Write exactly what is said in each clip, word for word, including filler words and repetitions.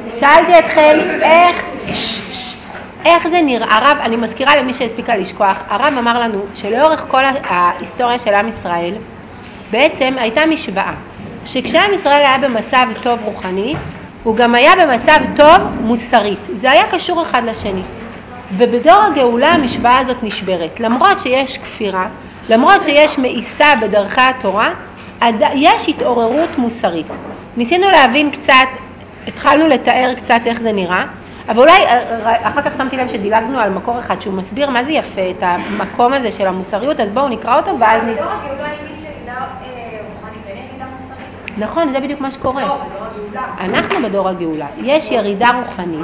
שאלתי אתכם איך, איך זה נראה. הרב, אני מזכירה למי שהספיקה לשכוח, הרב אמר לנו שלאורך כל ההיסטוריה של עם ישראל, בעצם הייתה משוואה, שכשעם ישראל היה במצב טוב רוחני, הוא גם היה במצב טוב מוסרית. זה היה קשור אחד לשני. ובדור הגאולה המשוואה הזאת נשברת. למרות שיש כפירה, למרות שיש מאיסה בדרכי התורה, יש התעוררות מוסרית. ניסינו להבין קצת, התחלנו לתאר קצת איך זה נראה, אבל אולי אחר כך שמתי לב שדילגנו על מקור אחד שהוא מסביר מה זה יפה, את המקום הזה של המוסריות, אז בואו נקרא אותו ואז... בדור הגאולה היא מי שירידה רוחנית ואין ירידה מוסרית? נכון, זה בדיוק מה שקורה. לא, בדור הגאולה. אנחנו בדור הגאולה, יש ירידה רוחנית.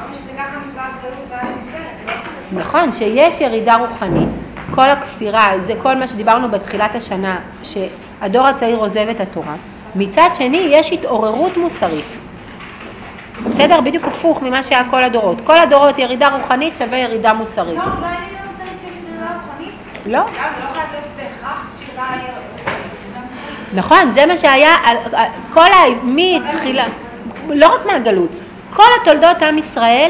נכון, שיש ירידה רוחנית, כל הכפירה, זה כל מה שדיברנו בתחילת השנה, שהדור הצעיר עוזב את התורה. מצד שני, יש התעוררות מוסרית. בסדר? בדיוק הפוך ממה שהיה כל הדורות. כל הדורות ירידה רוחנית שווה ירידה מוסרית. לא, לא אין ירידה מוסרית שיש ירידה רוחנית? לא. לא חייב להיות בהכרח שירידה מוסרית. נכון, זה מה שהיה, כל ה... מתחילה, לא רק מהגלות, כל התולדות עם ישראל,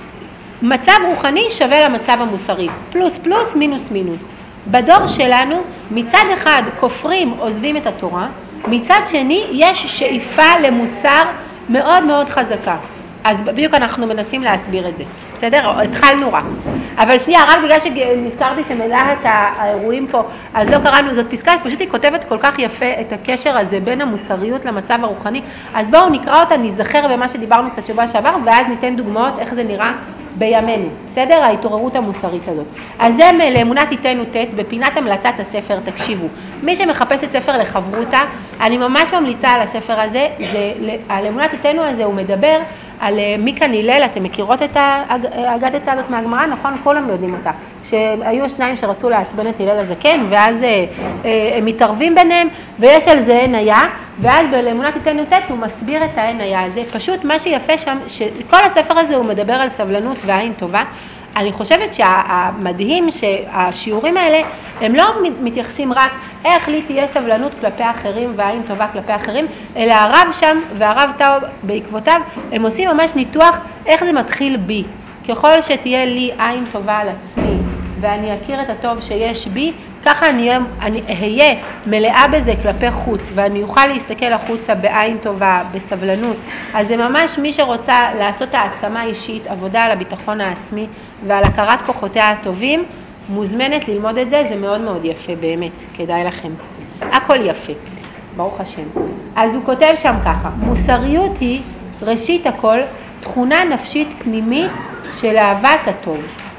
מצב רוחני שווה למצב המוסרי, פלוס פלוס מינוס מינוס. בדור שלנו מצד אחד כופרים עוזבים את התורה, מצד שני יש שאיפה למוסר מאוד מאוד חזקה. אז בדיוק אנחנו מנסים להסביר את זה, בסדר? התחלנו רק. אבל שנייה, רק בגלל שנזכרתי שמלאה את האירועים פה, אז לא קראנו, זאת פסקה, פשוט היא כותבת כל כך יפה את הקשר הזה בין המוסריות למצב הרוחני. אז בואו נקרא אותה, נזכר במה שדיברנו קצת שבוע שעבר, ואז ניתן דוגמאות איך זה נראה בימינו, בסדר? ההתעוררות המוסרית הזאת. אז זה לאמונה תיתנו תת, בפינת המלצת הספר, תקשיבו. מי שמחפש את ספר לחברותה, אני ממש ממליצה על הספר הזה, זה, על אמונה תיתנו הזה הוא מדבר על מיקה נילל, אתם מכירות את האגדת הזאת מהגמרא, נכון? כולם יודעים אותה. שהיו שניים שרצו לעצבן את הלל הזקן, ואז אה, אה, הם מתערבים ביניהם, ויש על זה עין היה, ואז באמונה תיתנו תת הוא מסביר את העין היה הזה. פשוט מה שיפה שם, שכל הספר הזה הוא מדבר על סבלנות ועין טובה. אני חושבת שהמדהים שהשיעורים האלה הם לא מתייחסים רק איך לי תהיה סבלנות כלפי אחרים ועין טובה כלפי אחרים, אלא הרב שם והרב טאו בעקבותיו הם עושים ממש ניתוח איך זה מתחיל בי. ככל שתהיה לי עין טובה על עצמי ואני אכיר את הטוב שיש בי, ככה אני אהיה מלאה בזה כלפי חוץ, ואני אוכל להסתכל החוצה בעין טובה, בסבלנות. אז זה ממש מי שרוצה לעשות העצמה אישית, עבודה על הביטחון העצמי ועל הכרת כוחותיה הטובים, מוזמנת ללמוד את זה, זה מאוד מאוד יפה באמת, כדאי לכם. הכל יפה, ברוך השם. אז הוא כותב שם ככה, מוסריות היא ראשית הכל תכונה נפשית פנימית של אהבת הטוב,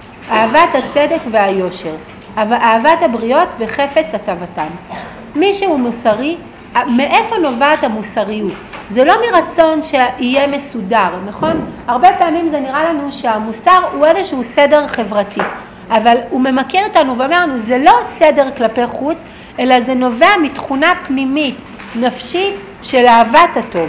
אהבת הצדק והיושר, אהבת הבריות וחפץ הטבתן. מי שהוא מוסרי, מאיפה נובעת המוסריות? זה לא מרצון שיהיה מסודר, נכון? הרבה פעמים זה נראה לנו שהמוסר הוא איזשהו סדר חברתי, אבל הוא ממכר אותנו ואומר לנו, זה לא סדר כלפי חוץ, אלא זה נובע מתכונה פנימית, נפשית של אהבת הטוב.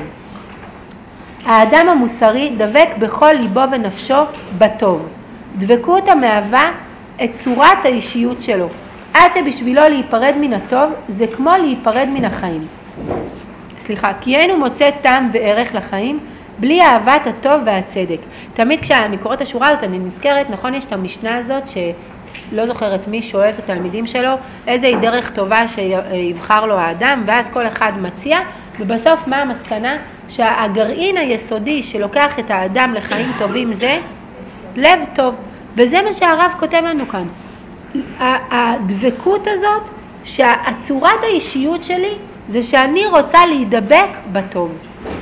האדם המוסרי דבק בכל ליבו ונפשו בטוב. דבקות המהווה את צורת האישיות שלו. עד שבשבילו להיפרד מן הטוב, זה כמו להיפרד מן החיים. סליחה, כי אין הוא מוצא טעם וערך לחיים, בלי אהבת הטוב והצדק. תמיד כשאני קוראת את השורה הזאת, אני נזכרת, נכון, יש את המשנה הזאת, שלא זוכרת מי שואל את התלמידים שלו, איזה היא דרך טובה שיבחר לו האדם, ואז כל אחד מציע, ובסוף מה המסקנה? שהגרעין היסודי שלוקח את האדם לחיים טובים זה לב טוב. וזה מה שהרב כותב לנו כאן. הדבקות הזאת, שהצורת האישיות שלי, זה שאני רוצה להידבק בטוב.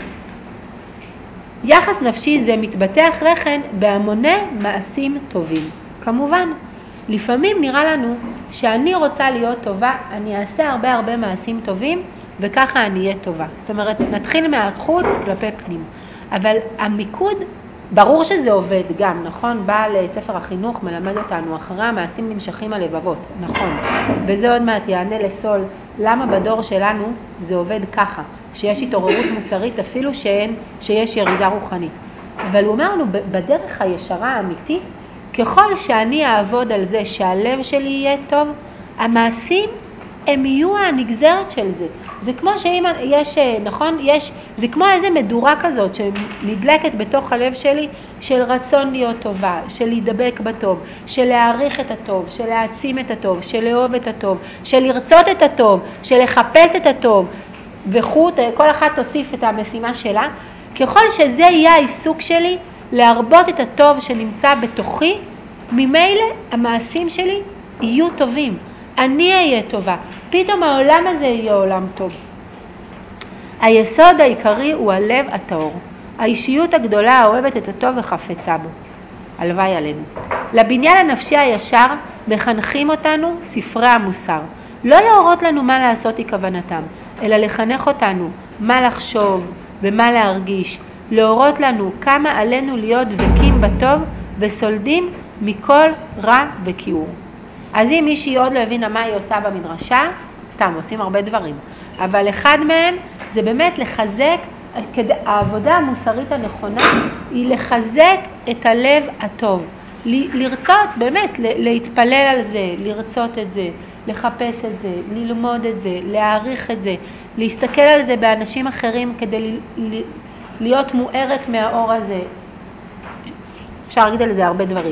יחס נפשי זה מתבטא אחרי כן בהמוני מעשים טובים. כמובן, לפעמים נראה לנו שאני רוצה להיות טובה, אני אעשה הרבה הרבה מעשים טובים, וככה אני אהיה טובה. זאת אומרת, נתחיל מהחוץ כלפי פנים. אבל המיקוד, ברור שזה עובד גם, נכון? בעל ספר החינוך מלמד אותנו, אחרי המעשים נמשכים הלבבות, נכון. וזה עוד מעט יענה לסול, למה בדור שלנו זה עובד ככה, שיש התעוררות מוסרית אפילו שאין, שיש ירידה רוחנית. אבל הוא אומר לנו, בדרך הישרה האמיתית, ככל שאני אעבוד על זה שהלב שלי יהיה טוב, המעשים הם יהיו הנגזרת של זה. זה כמו שאם יש, נכון, יש, זה כמו איזה מדורה כזאת שנדלקת בתוך הלב שלי, של רצון להיות טובה, של להידבק בטוב, של להעריך את הטוב, של להעצים את הטוב, של לאהוב את הטוב, של לרצות את הטוב, של לחפש את הטוב, וחוט, כל אחת תוסיף את המשימה שלה. ככל שזה יהיה העיסוק שלי, להרבות את הטוב שנמצא בתוכי, ממילא המעשים שלי יהיו טובים. אני אהיה טובה. פתאום העולם הזה יהיה עולם טוב. היסוד העיקרי הוא הלב הטהור. האישיות הגדולה האוהבת את הטוב וחפצה בו. הלוואי עלינו. לבניין הנפשי הישר מחנכים אותנו ספרי המוסר. לא להורות לנו מה לעשות היא כוונתם, אלא לחנך אותנו מה לחשוב ומה להרגיש. להורות לנו כמה עלינו להיות דבקים בטוב וסולדים מכל רע וכיעור. אז אם מישהי עוד לא הבינה מה היא עושה במדרשה, סתם עושים הרבה דברים, אבל אחד מהם זה באמת לחזק, העבודה המוסרית הנכונה היא לחזק את הלב הטוב, לרצות באמת, להתפלל על זה, לרצות את זה, לחפש את זה, ללמוד את זה, להעריך את זה, להסתכל על זה באנשים אחרים כדי להיות מוארת מהאור הזה. אפשר להגיד על זה הרבה דברים.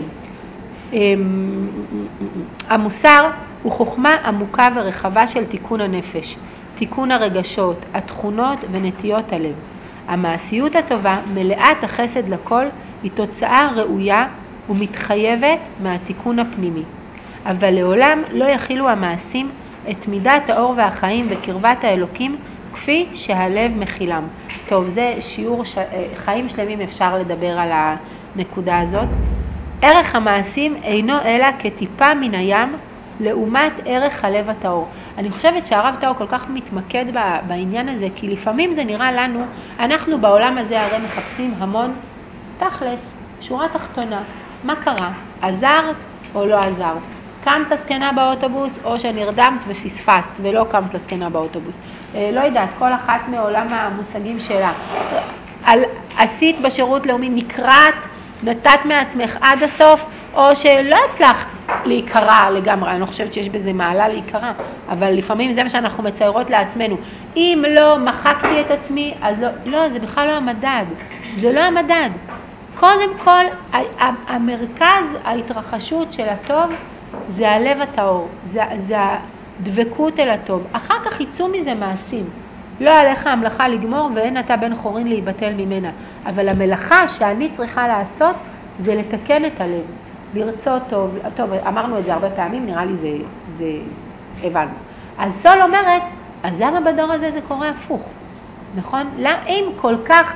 המוסר הוא חוכמה עמוקה ורחבה של תיקון הנפש, תיקון הרגשות, התכונות ונטיות הלב. המעשיות הטובה, מלאת החסד לכל, היא תוצאה ראויה ומתחייבת מהתיקון הפנימי. אבל לעולם לא יכילו המעשים את מידת האור והחיים בקרבת האלוקים כפי שהלב מכילם. טוב, זה שיעור ש... חיים שלמים אפשר לדבר על הנקודה הזאת. ערך המעשים אינו אלא כטיפה מן הים לעומת ערך הלב הטהור. אני חושבת שהרב טאו כל כך מתמקד בעניין הזה, כי לפעמים זה נראה לנו, אנחנו בעולם הזה הרי מחפשים המון תכלס, שורה תחתונה. מה קרה? עזרת או לא עזרת? קמת לסקנה באוטובוס או שנרדמת ופספסת ולא קמת לסקנה באוטובוס. לא יודעת, כל אחת מעולם המושגים שלה. על, עשית בשירות לאומי, נקראת, נתת מעצמך עד הסוף, או שלא הצלחת להיקרא לגמרי. אני לא חושבת שיש בזה מעלה להיקרא, אבל לפעמים זה מה שאנחנו מציירות לעצמנו. אם לא מחקתי את עצמי, אז לא, לא, זה בכלל לא המדד. זה לא המדד. קודם כל, המרכז ההתרחשות של הטוב זה הלב הטהור, זה, זה הדבקות אל הטוב. אחר כך יצאו מזה מעשים. לא עליך המלאכה לגמור ואין אתה בן חורין להיבטל ממנה. אבל המלאכה שאני צריכה לעשות זה לתקן את הלב, לרצות טוב. טוב, אמרנו את זה הרבה פעמים, נראה לי זה, זה הבנו. אז סול אומרת, אז למה בדור הזה זה קורה הפוך? נכון? אם כל כך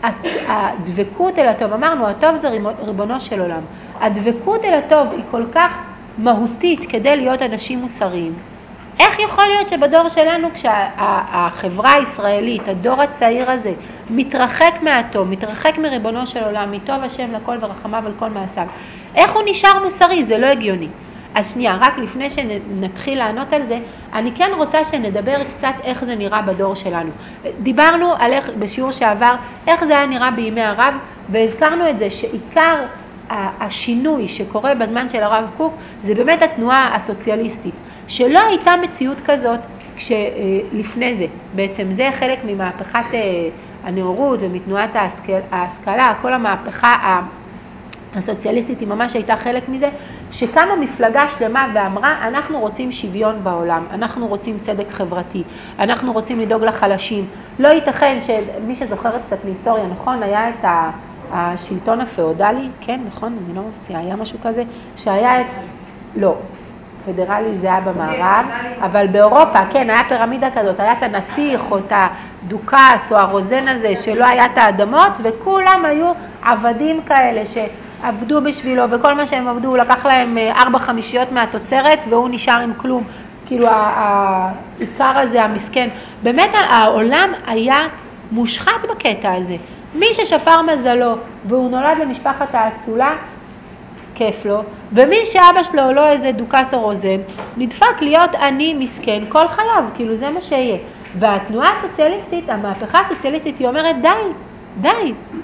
הדבקות אל הטוב, אמרנו, הטוב זה ריבונו של עולם. הדבקות אל הטוב היא כל כך מהותית כדי להיות אנשים מוסריים. איך יכול להיות שבדור שלנו, כשהחברה הישראלית, הדור הצעיר הזה, מתרחק מהטוב, מתרחק מריבונו של עולם, מטוב השם לכל ורחמיו על כל מעשיו, איך הוא נשאר מוסרי? זה לא הגיוני. אז שנייה, רק לפני שנתחיל לענות על זה, אני כן רוצה שנדבר קצת איך זה נראה בדור שלנו. דיברנו על איך, בשיעור שעבר, איך זה היה נראה בימי הרב, והזכרנו את זה שעיקר השינוי שקורה בזמן של הרב קוק, זה באמת התנועה הסוציאליסטית, שלא הייתה מציאות כזאת כשלפני זה. בעצם זה חלק ממהפכת הנאורות ומתנועת ההשכלה, כל המהפכה הסוציאליסטית היא ממש הייתה חלק מזה, שקמה מפלגה שלמה ואמרה, אנחנו רוצים שוויון בעולם, אנחנו רוצים צדק חברתי, אנחנו רוצים לדאוג לחלשים. לא ייתכן שמי שזוכרת קצת מהיסטוריה, נכון, היה את השלטון הפאודלי, כן, נכון, אני לא מציעה, היה משהו כזה, שהיה את, לא, פדרלי זה היה במערב, אבל באירופה, כן, היה פירמידה כזאת, היה את הנסיך או את הדוקס או הרוזן הזה, שלא היה את האדמות, וכולם היו עבדים כאלה שעבדו בשבילו, וכל מה שהם עבדו, הוא לקח להם ארבע חמישיות מהתוצרת, והוא נשאר עם כלום, כאילו העיקר הזה, המסכן. באמת העולם היה מושחת בקטע הזה. מי ששפר מזלו, והוא נולד למשפחת האצולה, כיף לו, ומי שאבא שלו לא איזה דוקס או רוזן, נדפק להיות עני מסכן כל חייו, כאילו זה מה שיהיה. והתנועה הסוציאליסטית, המהפכה הסוציאליסטית, היא אומרת, די, די,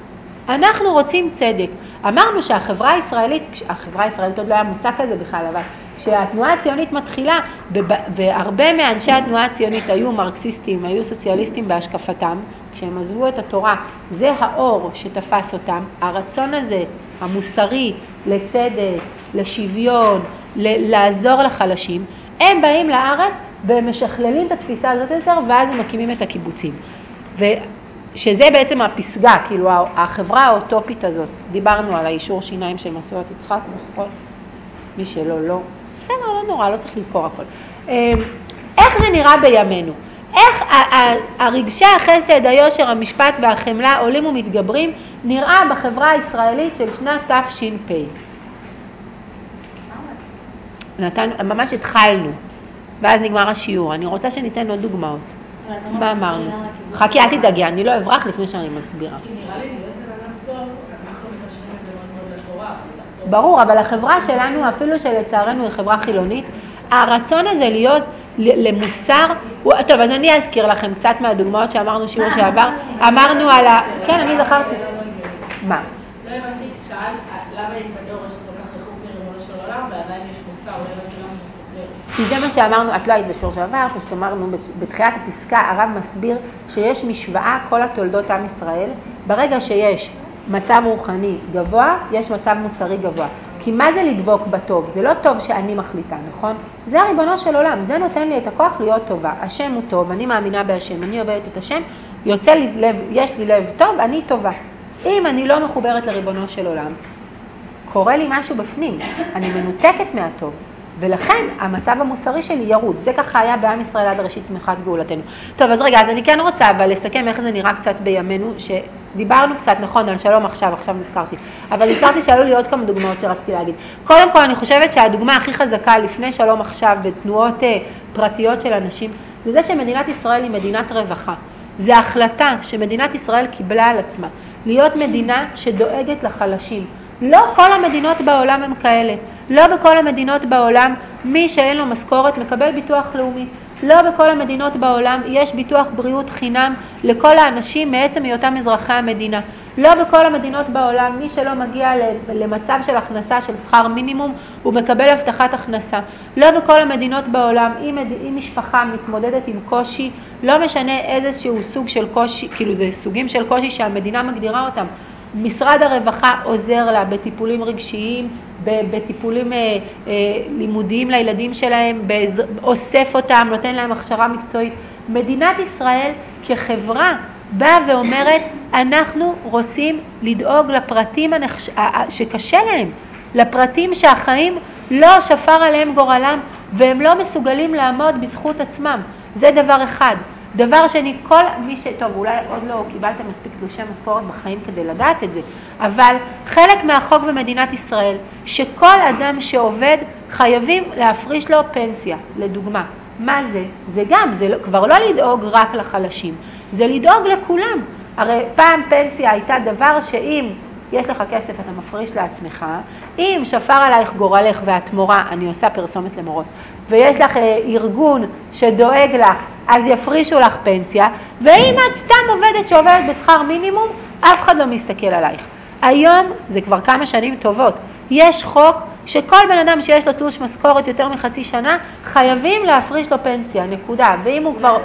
אנחנו רוצים צדק. אמרנו שהחברה הישראלית, החברה הישראלית עוד לא היה מושג כזה בכלל, אבל כשהתנועה הציונית מתחילה, והרבה מאנשי התנועה הציונית היו מרקסיסטים, היו סוציאליסטים בהשקפתם, כשהם עזבו את התורה, זה האור שתפס אותם, הרצון הזה, המוסרי, לצדק, לשוויון, לעזור לחלשים, הם באים לארץ והם משכללים את התפיסה הזאת יותר, ואז הם מקימים את הקיבוצים. ושזה בעצם הפסגה, כאילו החברה האוטופית הזאת. דיברנו על האישור שיניים של מסורת יצחק, זוכרות? מי שלא, לא. בסדר, לא נורא, לא צריך לזכור הכל. איך זה נראה בימינו? איך הרגשי החסד, היושר, המשפט והחמלה עולים ומתגברים, נראה בחברה הישראלית של שנת תש"פ. נתן, ממש התחלנו, ואז נגמר השיעור. אני רוצה שניתן עוד דוגמאות. מה אמרנו? חכי, אל תדאגי, אני לא אברח לפני שאני מסבירה. נראה לי להיות אדם טוב, אנחנו מקשרים את זה מאוד מאוד לתורה. ברור, אבל החברה שלנו, אפילו שלצערנו היא חברה חילונית, הרצון הזה להיות למוסר, הוא, טוב, אז אני אזכיר לכם קצת מהדוגמאות שאמרנו שיעור שעבר, אמרנו על ה... כן, אני זכרתי. מה? לא הבנתי, שאלת למה היא בדור יש כל כך רחוק מריבונו של עולם, ועדיין יש מוסר, אולי לכולם מספר. כי זה מה שאמרנו, את לא היית בשיעור שעבר, פשוט אמרנו בתחילת הפסקה, הרב מסביר שיש משוואה כל התולדות עם ישראל, ברגע שיש מצב רוחני גבוה, יש מצב מוסרי גבוה. כי מה זה לדבוק בטוב? זה לא טוב שאני מחליטה, נכון? זה הריבונו של עולם, זה נותן לי את הכוח להיות טובה. השם הוא טוב, אני מאמינה בהשם, אני עובדת את השם, יוצא לי לב, יש לי לב טוב, אני טובה. אם אני לא מחוברת לריבונו של עולם, קורה לי משהו בפנים, אני מנותקת מהטוב. ולכן המצב המוסרי שלי ירוד. זה ככה היה בעם ישראל עד ראשית צמיחת גאולתנו. טוב, אז רגע, אז אני כן רוצה אבל לסכם איך זה נראה קצת בימינו, שדיברנו קצת נכון על שלום עכשיו, עכשיו נזכרתי. אבל נזכרתי שעלו לי עוד כמה דוגמאות שרציתי להגיד. קודם כל, אני חושבת שהדוגמה הכי חזקה לפני שלום עכשיו בתנועות פרטיות של אנשים, זה זה שמדינת ישראל היא מדינת רווחה. זה החלטה שמדינת ישראל קיבלה על עצמה. להיות מדינה שדואגת לחלשים. לא כל המדינות בעולם הם כאלה. לא בכל המדינות בעולם מי שאין לו משכורת מקבל ביטוח לאומי. לא בכל המדינות בעולם יש ביטוח בריאות חינם לכל האנשים מעצם היותם אזרחי המדינה. לא בכל המדינות בעולם מי שלא מגיע למצב של הכנסה של שכר מינימום הוא מקבל הבטחת הכנסה. לא בכל המדינות בעולם אם, אם משפחה מתמודדת עם קושי, לא משנה איזשהו סוג של קושי, כאילו זה סוגים של קושי שהמדינה מגדירה אותם. משרד הרווחה עוזר לה בטיפולים רגשיים, בטיפולים אה, אה, לימודיים לילדים שלהם, בעזר, אוסף אותם, נותן להם הכשרה מקצועית. מדינת ישראל כחברה באה ואומרת, אנחנו רוצים לדאוג לפרטים הנחש... שקשה להם, לפרטים שהחיים לא שפר עליהם גורלם, והם לא מסוגלים לעמוד בזכות עצמם. זה דבר אחד. דבר שני, כל מי ש... טוב, אולי עוד לא קיבלתם מספיק תלושי משכורת בחיים כדי לדעת את זה, אבל חלק מהחוק במדינת ישראל, שכל אדם שעובד חייבים להפריש לו פנסיה, לדוגמה. מה זה? זה גם, זה כבר לא לדאוג רק לחלשים, זה לדאוג לכולם. הרי פעם פנסיה הייתה דבר שאם יש לך כסף אתה מפריש לעצמך, אם שפר עלייך גורלך ואת מורה, אני עושה פרסומת למורות, ויש לך ארגון שדואג לך, אז יפרישו לך פנסיה, ואם את סתם עובדת שעובדת בשכר מינימום, אף אחד לא מסתכל עלייך. היום, זה כבר כמה שנים טובות, יש חוק שכל בן אדם שיש לו תלוש משכורת יותר מחצי שנה, חייבים להפריש לו פנסיה, נקודה. ואם הוא כבר...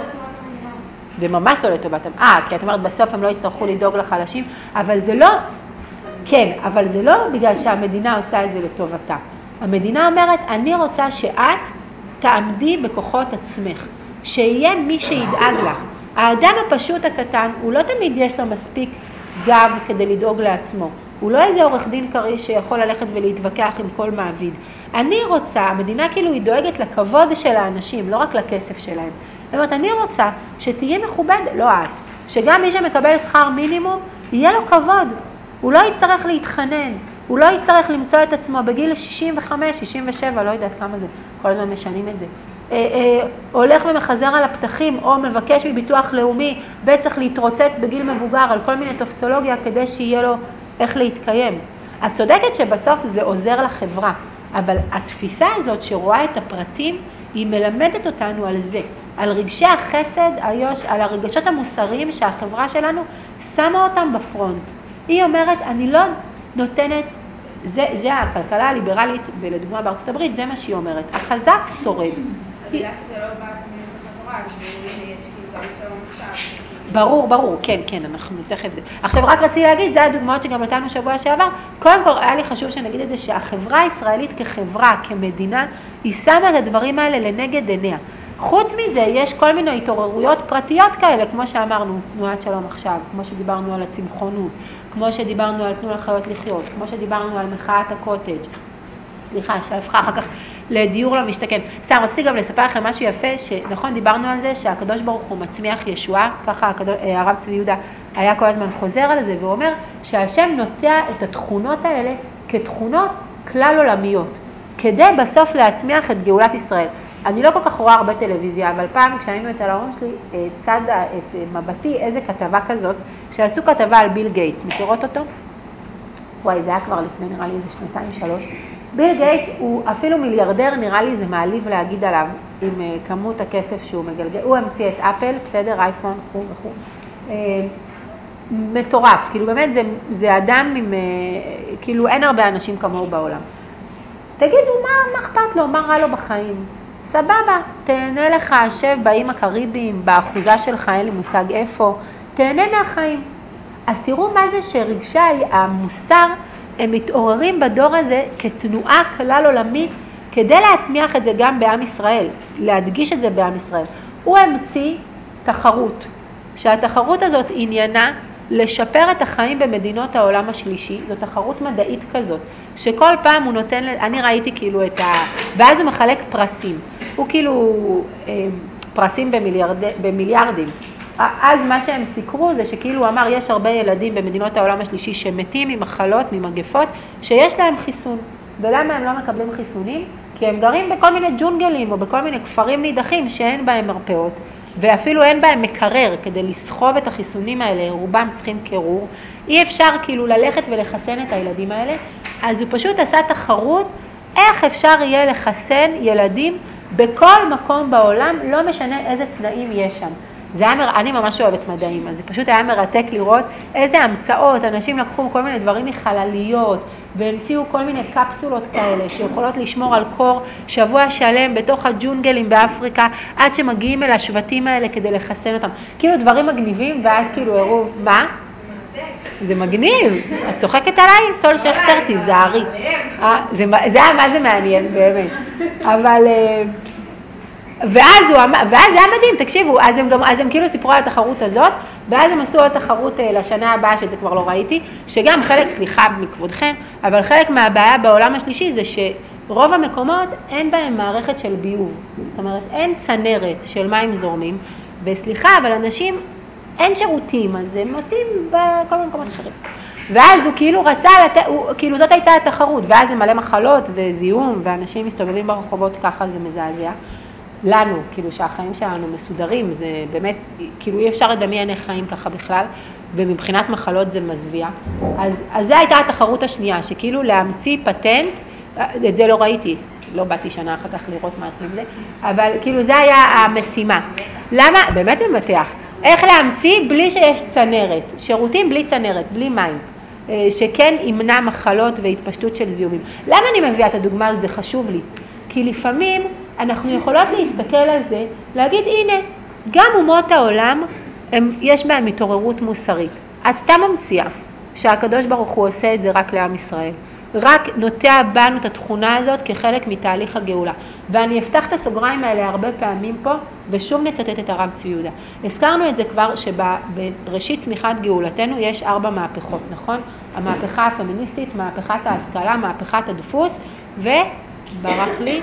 זה ממש לא לטובתם. אה, כי את אומרת, בסוף הם לא יצטרכו לדאוג לחלשים, אבל זה לא... כן, אבל זה לא בגלל שהמדינה עושה את זה לטובתה. המדינה אומרת, אני רוצה שאת תעמדי בכוחות עצמך, שיהיה מי שידאג לך. האדם הפשוט הקטן, הוא לא תמיד יש לו מספיק גב כדי לדאוג לעצמו. הוא לא איזה עורך דין קרי שיכול ללכת ולהתווכח עם כל מעביד. אני רוצה, המדינה כאילו היא דואגת לכבוד של האנשים, לא רק לכסף שלהם. זאת אומרת, אני רוצה שתהיה מכובד, לא את, שגם מי שמקבל שכר מינימום, יהיה לו כבוד. הוא לא יצטרך להתחנן, הוא לא יצטרך למצוא את עצמו בגיל שישים וחמש, שישים ושבע, לא יודעת כמה זה, כל הזמן משנים את זה. אה, אה, הולך ומחזר על הפתחים או מבקש מביטוח לאומי וצריך להתרוצץ בגיל מבוגר על כל מיני טופסולוגיה כדי שיהיה לו איך להתקיים. את צודקת שבסוף זה עוזר לחברה, אבל התפיסה הזאת שרואה את הפרטים היא מלמדת אותנו על זה, על רגשי החסד, היוש, על הרגשות המוסריים שהחברה שלנו שמה אותם בפרונט. היא אומרת, אני לא נותנת, זה, זה הכלכלה הליברלית, ולדוגמה בארצות הברית, זה מה שהיא אומרת, החזק שורד. בגלל שזה לא בא בחברה, אז יש כאילו גם את שלום עכשיו. ברור, ברור, כן, כן, אנחנו תכף זה. עכשיו רק רציתי להגיד, זה הדוגמאות שגם נתנו שבוע שעבר, קודם כל היה לי חשוב שנגיד את זה, שהחברה הישראלית כחברה, כמדינה, היא שמה את הדברים האלה לנגד עיניה. חוץ מזה, יש כל מיני התעוררויות פרטיות כאלה, כמו שאמרנו, תנועת שלום עכשיו, כמו שדיברנו על הצמחונות, כמו שדיברנו על תנו לחיות לחיות, כמו שדיברנו על מחאת הקוטג', סליחה, שהפכה אחר כך לדיור למשתכן. סתם, רציתי גם לספר לכם משהו יפה, שנכון, דיברנו על זה שהקדוש ברוך הוא מצמיח ישועה, ככה הקדוש, הרב צבי יהודה היה כל הזמן חוזר על זה, והוא אומר שהשם נוטע את התכונות האלה כתכונות כלל עולמיות, כדי בסוף להצמיח את גאולת ישראל. אני לא כל כך רואה הרבה טלוויזיה, אבל פעם כשהיינו אצל ההורים שלי, צד את מבטי איזה כתבה כזאת, שעשו כתבה על ביל גייטס, מכירות אותו? וואי, זה היה כבר לפני נראה לי איזה שנתיים, שלוש. ביל גייטס הוא אפילו מיליארדר, נראה לי זה מעליב להגיד עליו, עם uh, כמות הכסף שהוא מגלגל. הוא המציא את אפל, בסדר, אייפון, חו וכו. Uh, מטורף, כאילו באמת זה, זה אדם עם, uh, כאילו אין הרבה אנשים כמוהו בעולם. תגידו, מה, מה אכפת לו, מה רע לו בחיים? סבבה, תהנה לך, שב באים הקריביים, באחוזה שלך, אין לי מושג איפה, תהנה מהחיים. אז תראו מה זה שרגשי המוסר, הם מתעוררים בדור הזה כתנועה כלל עולמית, כדי להצמיח את זה גם בעם ישראל, להדגיש את זה בעם ישראל. הוא המציא תחרות, שהתחרות הזאת עניינה לשפר את החיים במדינות העולם השלישי, זו תחרות מדעית כזאת, שכל פעם הוא נותן, אני ראיתי כאילו את ה... ואז הוא מחלק פרסים, הוא כאילו פרסים במיליארד, במיליארדים. אז מה שהם סיכרו זה שכאילו הוא אמר, יש הרבה ילדים במדינות העולם השלישי שמתים ממחלות, ממגפות, שיש להם חיסון. ולמה הם לא מקבלים חיסונים? כי הם גרים בכל מיני ג'ונגלים או בכל מיני כפרים נידחים שאין בהם מרפאות, ואפילו אין בהם מקרר כדי לסחוב את החיסונים האלה, רובם צריכים קירור. אי אפשר כאילו ללכת ולחסן את הילדים האלה, אז הוא פשוט עשה תחרות איך אפשר יהיה לחסן ילדים בכל מקום בעולם, לא משנה איזה תנאים יש שם. זה היה, אני ממש אוהבת מדעים, אז זה פשוט היה מרתק לראות איזה המצאות, אנשים לקחו כל מיני דברים מחלליות, והמציאו כל מיני קפסולות כאלה, שיכולות לשמור על קור שבוע שלם בתוך הג'ונגלים באפריקה, עד שמגיעים אל השבטים האלה כדי לחסן אותם. כאילו דברים מגניבים, ואז כאילו הראו, מה? זה מגניב, את צוחקת עליי? סול שכתר, תיזהרי. זה היה מה זה מעניין, באמת. אבל... ואז, הוא, ואז זה היה מדהים, תקשיבו, אז הם, גם, אז הם כאילו סיפרו על התחרות הזאת, ואז הם עשו עוד תחרות לשנה הבאה, שזה כבר לא ראיתי, שגם חלק, סליחה מכבודכם, אבל חלק מהבעיה בעולם השלישי זה שרוב המקומות אין בהם מערכת של ביוב, זאת אומרת אין צנרת של מים זורמים, וסליחה, אבל אנשים אין שירותים, אז הם עושים בכל מיני מקומות אחרים. ואז הוא כאילו רצה, לת... הוא, כאילו זאת הייתה התחרות, ואז זה מלא מחלות וזיהום, ואנשים מסתובבים ברחובות ככה, זה מזעזע. לנו, כאילו שהחיים שלנו מסודרים, זה באמת, כאילו אי אפשר לדמיין איך חיים ככה בכלל, ומבחינת מחלות זה מזוויע. אז, אז זה הייתה התחרות השנייה, שכאילו להמציא פטנט, את זה לא ראיתי, לא באתי שנה אחר כך לראות מה עושים זה, אבל כאילו זה היה המשימה. למה? באמת ממתח. איך להמציא בלי שיש צנרת, שירותים בלי צנרת, בלי מים, שכן ימנע מחלות והתפשטות של זיהומים. למה אני מביאה את הדוגמה הזאת? זה חשוב לי. כי לפעמים אנחנו יכולות להסתכל על זה, להגיד הנה, גם אומות העולם, הם, יש בהם התעוררות מוסרית. את סתם ממציאה שהקדוש ברוך הוא עושה את זה רק לעם ישראל. רק נוטע בנו את התכונה הזאת כחלק מתהליך הגאולה. ואני אפתח את הסוגריים האלה הרבה פעמים פה, ושוב נצטט את הרב צבי יהודה. הזכרנו את זה כבר שבראשית צמיחת גאולתנו יש ארבע מהפכות, נכון? המהפכה הפמיניסטית, מהפכת ההשכלה, מהפכת הדפוס, וברח לי,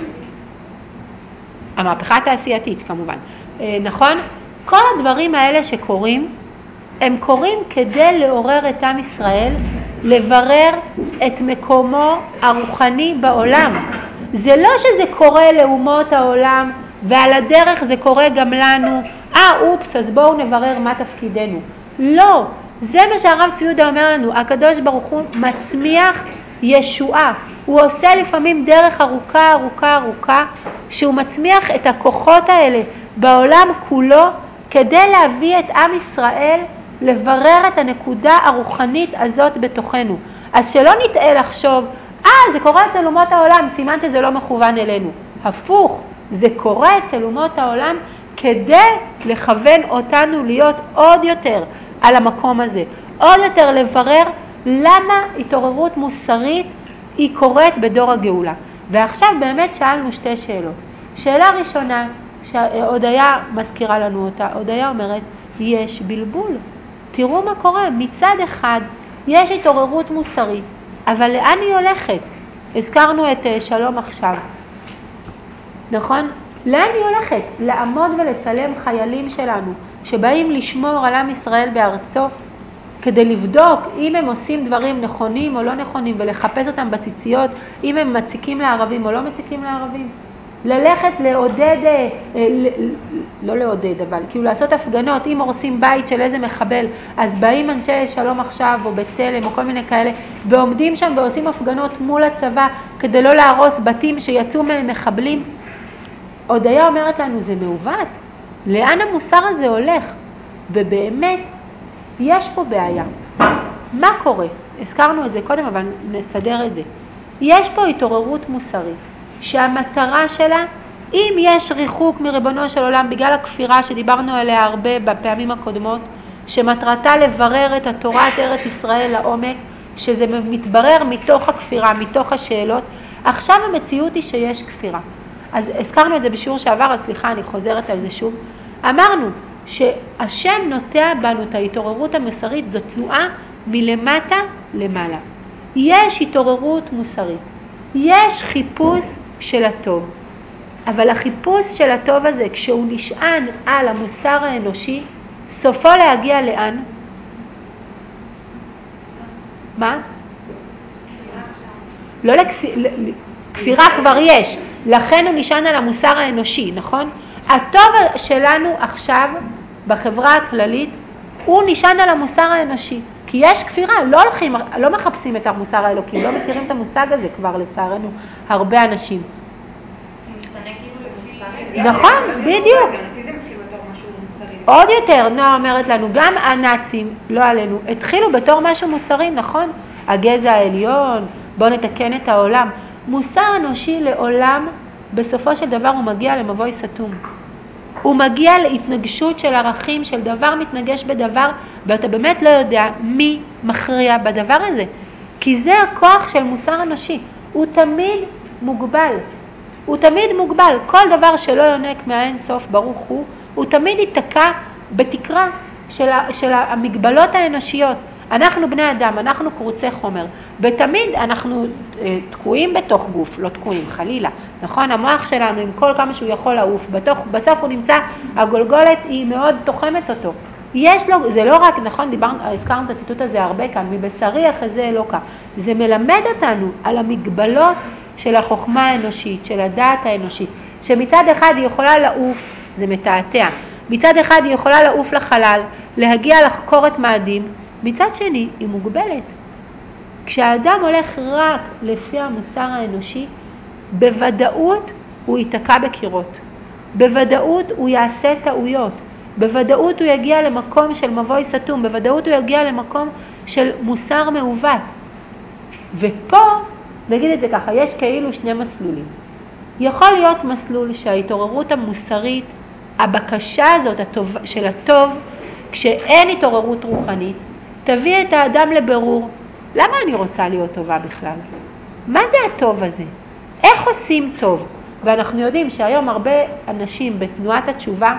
המהפכה התעשייתית כמובן. נכון? כל הדברים האלה שקורים, הם קורים כדי לעורר את עם ישראל, לברר את מקומו הרוחני בעולם. זה לא שזה קורה לאומות העולם, ועל הדרך זה קורה גם לנו, אה, אופס, אז בואו נברר מה תפקידנו. לא, זה מה שהרב צבי יהודה אומר לנו, הקדוש ברוך הוא מצמיח ישועה. הוא עושה לפעמים דרך ארוכה, ארוכה, ארוכה, שהוא מצמיח את הכוחות האלה בעולם כולו, כדי להביא את עם ישראל לברר את הנקודה הרוחנית הזאת בתוכנו. אז שלא נטעה לחשוב, אה, זה קורה אצל אומות העולם, סימן שזה לא מכוון אלינו. הפוך, זה קורה אצל אומות העולם כדי לכוון אותנו להיות עוד יותר על המקום הזה. עוד יותר לברר למה התעוררות מוסרית היא קורית בדור הגאולה. ועכשיו באמת שאלנו שתי שאלות. שאלה ראשונה, שהודיה מזכירה לנו אותה, הודיה אומרת, יש בלבול. תראו מה קורה, מצד אחד יש התעוררות מוסרית, אבל לאן היא הולכת? הזכרנו את שלום עכשיו, נכון? לאן היא הולכת? לעמוד ולצלם חיילים שלנו, שבאים לשמור על עם ישראל בארצו, כדי לבדוק אם הם עושים דברים נכונים או לא נכונים, ולחפש אותם בציציות, אם הם מציקים לערבים או לא מציקים לערבים. ללכת לעודד, לא לעודד, אבל כאילו לעשות הפגנות, אם הורסים בית של איזה מחבל, אז באים אנשי שלום עכשיו או בצלם או כל מיני כאלה, ועומדים שם ועושים הפגנות מול הצבא, כדי לא להרוס בתים שיצאו מהם מחבלים. הודיה אומרת לנו, זה מעוות. לאן המוסר הזה הולך? ובאמת, יש פה בעיה. מה קורה? הזכרנו את זה קודם, אבל נסדר את זה. יש פה התעוררות מוסרית, שהמטרה שלה, אם יש ריחוק מריבונו של עולם בגלל הכפירה שדיברנו עליה הרבה בפעמים הקודמות, שמטרתה לברר את התורת ארץ ישראל לעומק, שזה מתברר מתוך הכפירה, מתוך השאלות, עכשיו המציאות היא שיש כפירה. אז הזכרנו את זה בשיעור שעבר, אז סליחה, אני חוזרת על זה שוב. אמרנו שהשם נוטע בנו את ההתעוררות המוסרית, זו תנועה מלמטה למעלה. יש התעוררות מוסרית, יש חיפוש של הטוב, אבל החיפוש של הטוב הזה, כשהוא נשען על המוסר האנושי, סופו להגיע לאן? מה? לא לכפירה, כפירה כבר יש, לכן הוא נשען על המוסר האנושי, נכון? הטוב שלנו עכשיו בחברה הכללית הוא נשען על המוסר האנושי, כי יש כפירה, לא הולכים, לא מחפשים את המוסר האלוקי, לא מכירים את המושג הזה כבר לצערנו הרבה אנשים. נכון, בדיוק. עוד יותר, נועה אומרת לנו, גם הנאצים, לא עלינו, התחילו בתור משהו מוסרי, נכון? הגזע העליון, בוא נתקן את העולם. מוסר אנושי לעולם, בסופו של דבר הוא מגיע למבוי סתום. הוא מגיע להתנגשות של ערכים, של דבר מתנגש בדבר, ואתה באמת לא יודע מי מכריע בדבר הזה. כי זה הכוח של מוסר אנושי. הוא תמיד מוגבל. הוא תמיד מוגבל. כל דבר שלא יונק מהאין סוף ברוך הוא, הוא תמיד ייתקע בתקרה של, של המגבלות האנושיות. אנחנו בני אדם, אנחנו קורצי חומר, ותמיד אנחנו אה, תקועים בתוך גוף, לא תקועים, חלילה, נכון? המוח שלנו, עם כל כמה שהוא יכול לעוף, בתוך, בסוף הוא נמצא, הגולגולת היא מאוד תוחמת אותו. יש לו, זה לא רק, נכון, דיברנו, הזכרנו את הציטוט הזה הרבה כאן, מבשרי אחזה אלוקה. זה מלמד אותנו על המגבלות של החוכמה האנושית, של הדעת האנושית, שמצד אחד היא יכולה לעוף, זה מתעתע, מצד אחד היא יכולה לעוף לחלל, להגיע לחקור את מאדים, מצד שני היא מוגבלת. כשהאדם הולך רק לפי המוסר האנושי, בוודאות הוא ייתקע בקירות, בוודאות הוא יעשה טעויות, בוודאות הוא יגיע למקום של מבוי סתום, בוודאות הוא יגיע למקום של מוסר מעוות. ופה, נגיד את זה ככה, יש כאילו שני מסלולים. יכול להיות מסלול שההתעוררות המוסרית, הבקשה הזאת הטוב, של הטוב, כשאין התעוררות רוחנית, תביא את האדם לבירור. למה אני רוצה להיות טובה בכלל? מה זה הטוב הזה? איך עושים טוב? ואנחנו יודעים שהיום הרבה אנשים בתנועת התשובה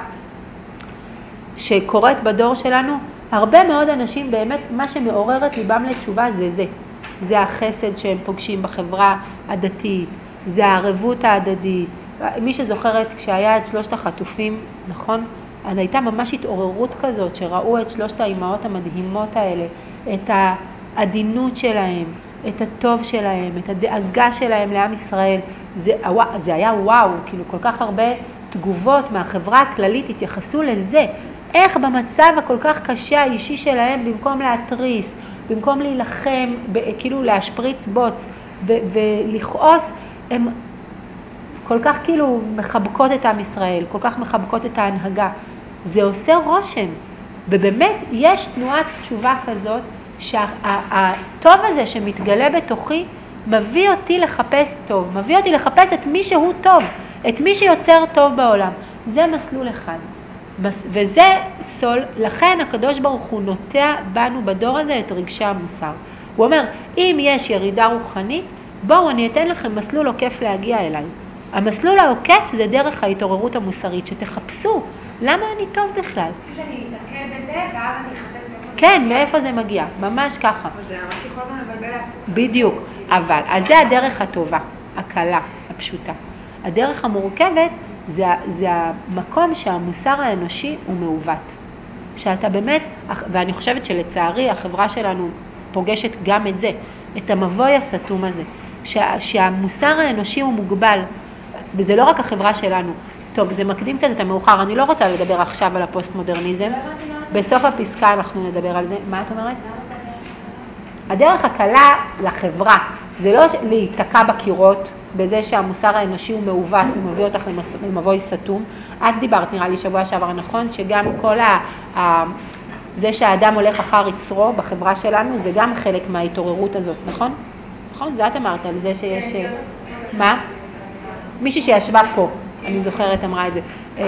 שקורית בדור שלנו, הרבה מאוד אנשים באמת מה שמעורר את ליבם לתשובה זה זה. זה החסד שהם פוגשים בחברה הדתית, זה הערבות ההדדית. מי שזוכרת כשהיה את שלושת החטופים, נכון? אז הייתה ממש התעוררות כזאת שראו את שלושת האימהות המדהימות האלה, את העדינות שלהם, את הטוב שלהם, את הדאגה שלהם לעם ישראל. זה, זה היה וואו, כאילו כל כך הרבה תגובות מהחברה הכללית התייחסו לזה. איך במצב הכל כך קשה האישי שלהם, במקום להתריס, במקום להילחם, כאילו להשפריץ בוץ ו- ולכעוס, הם כל כך כאילו מחבקות את עם ישראל, כל כך מחבקות את ההנהגה. זה עושה רושם. ובאמת יש תנועת תשובה כזאת, שהטוב הזה שמתגלה בתוכי, מביא אותי לחפש טוב, מביא אותי לחפש את מי שהוא טוב, את מי שיוצר טוב בעולם. זה מסלול אחד. וזה סול, לכן הקדוש ברוך הוא נוטע בנו בדור הזה את רגשי המוסר. הוא אומר, אם יש ירידה רוחנית, בואו אני אתן לכם מסלול עוקף להגיע אליי. המסלול העוקף זה דרך ההתעוררות המוסרית, שתחפשו למה אני טוב בכלל. שאני אתקל בזה, ואז אני אחפש מאיפה זה. כן, מאיפה זה מגיע, ממש ככה. זה ממש יכול גם לבלבל להפוך. בדיוק, אבל, אז זה הדרך הטובה, הקלה, הפשוטה. הדרך המורכבת זה, זה המקום שהמוסר האנושי הוא מעוות. שאתה באמת, ואני חושבת שלצערי החברה שלנו פוגשת גם את זה, את המבוי הסתום הזה, שה, שהמוסר האנושי הוא מוגבל, וזה לא רק החברה שלנו. טוב, זה מקדים קצת את המאוחר, אני לא רוצה לדבר עכשיו על הפוסט-מודרניזם, בסוף הפסקה אנחנו נדבר על זה. מה את אומרת? הדרך הקלה לחברה, זה לא להיתקע בקירות, בזה שהמוסר האנושי הוא מעוות, הוא מביא אותך למבוי סתום. את דיברת, נראה לי שבוע שעבר, נכון, שגם כל ה... ה זה שהאדם הולך אחר יצרו בחברה שלנו, זה גם חלק מההתעוררות הזאת, נכון? נכון? זה את אמרת על זה שיש... מה? מישהי שישבה פה, אני זוכרת, אמרה את זה.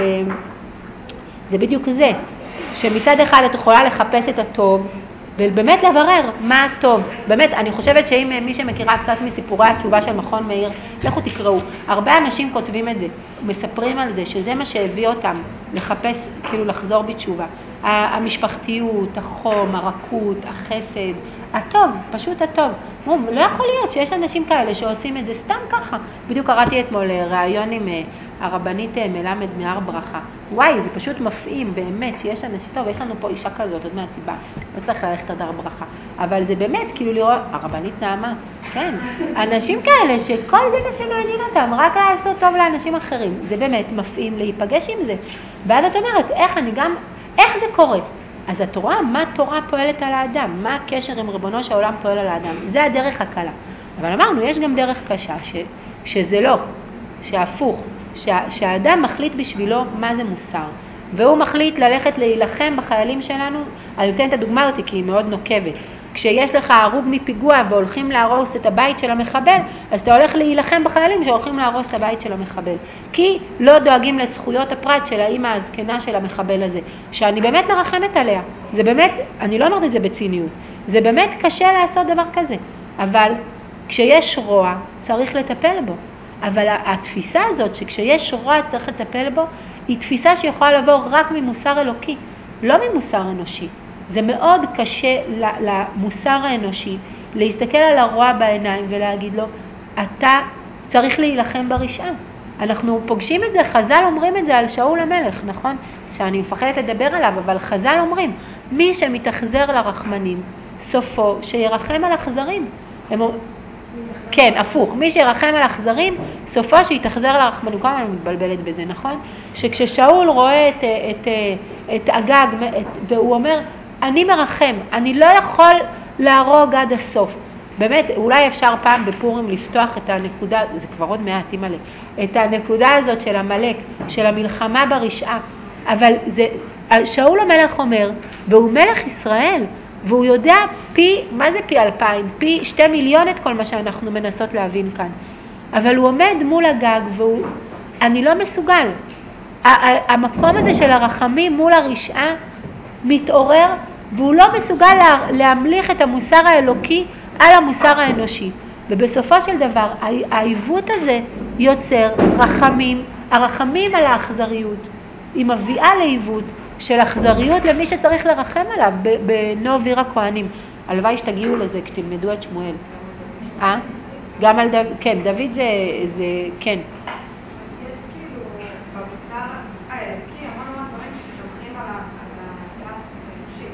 זה בדיוק זה, שמצד אחד את יכולה לחפש את הטוב, ובאמת לברר מה טוב. באמת, אני חושבת שאם מי שמכירה קצת מסיפורי התשובה של מכון מאיר, לכו תקראו. הרבה אנשים כותבים את זה, מספרים על זה, שזה מה שהביא אותם לחפש, כאילו לחזור בתשובה. המשפחתיות, החום, הרכות, החסד, הטוב, פשוט הטוב. לא יכול להיות שיש אנשים כאלה שעושים את זה סתם ככה. בדיוק קראתי אתמול ראיון עם הרבנית מלמד מהר ברכה. וואי, זה פשוט מפעים, באמת, שיש אנשים, טוב, יש לנו פה אישה כזאת, עוד מעט טיבה, לא צריך ללכת עד הר ברכה. אבל זה באמת, כאילו לראות, הרבנית נעמה, כן, אנשים כאלה שכל זה מה שמעניין אותם, רק לעשות טוב לאנשים אחרים. זה באמת מפעים להיפגש עם זה. ואז את אומרת, איך אני גם, איך זה קורה? אז את רואה מה תורה פועלת על האדם, מה הקשר עם ריבונו של העולם פועל על האדם. זה הדרך הקלה. אבל אמרנו, יש גם דרך קשה, ש, שזה לא, שהפוך, שה, שהאדם מחליט בשבילו מה זה מוסר. והוא מחליט ללכת להילחם בחיילים שלנו. אני נותן את הדוגמה אותי כי היא מאוד נוקבת. כשיש לך הרוג מפיגוע והולכים להרוס את הבית של המחבל, אז אתה הולך להילחם בחיילים שהולכים להרוס את הבית של המחבל. כי לא דואגים לזכויות הפרט של האמא הזקנה של המחבל הזה, שאני באמת מרחמת עליה. זה באמת, אני לא אומרת את זה בציניות, זה באמת קשה לעשות דבר כזה. אבל כשיש רוע צריך לטפל בו. אבל התפיסה הזאת שכשיש רוע צריך לטפל בו, היא תפיסה שיכולה לבוא רק ממוסר אלוקי, לא ממוסר אנושי. זה מאוד קשה למוסר האנושי להסתכל על הרוע בעיניים ולהגיד לו, אתה צריך להילחם ברשעה. אנחנו פוגשים את זה, חז"ל אומרים את זה על שאול המלך, נכון? שאני מפחדת לדבר עליו, אבל חז"ל אומרים, מי שמתאכזר לרחמנים, סופו שירחם על אכזרים. הם... כן, הפוך, מי שירחם על אכזרים, סופו שיתאכזר לרחמנים. כמה אני מתבלבלת בזה, נכון? שכששאול רואה את, את, את אגג, את, והוא אומר, אני מרחם, אני לא יכול להרוג עד הסוף. באמת, אולי אפשר פעם בפורים לפתוח את הנקודה, זה כבר עוד מעט, אימא'לה, את הנקודה הזאת של המלך, של המלחמה ברשעה. אבל זה, שאול המלך אומר, והוא מלך ישראל, והוא יודע פי, מה זה פי אלפיים? פי שתי מיליון את כל מה שאנחנו מנסות להבין כאן. אבל הוא עומד מול הגג, והוא, אני לא מסוגל. המקום הזה של הרחמים מול הרשעה מתעורר, והוא לא מסוגל להמליך את המוסר האלוקי על המוסר האנושי. ובסופו של דבר, העיוות הזה יוצר רחמים, הרחמים על האכזריות. היא מביאה לעיוות של אכזריות למי שצריך לרחם עליו, בנוב עיר הכהנים. הלוואי שתגיעו לזה כשתלמדו את שמואל. אה? גם על דוד, כן, דוד זה, זה, כן. יש כאילו במוסר האלוקי המון המון דברים ששולחים על הכוח האנושי.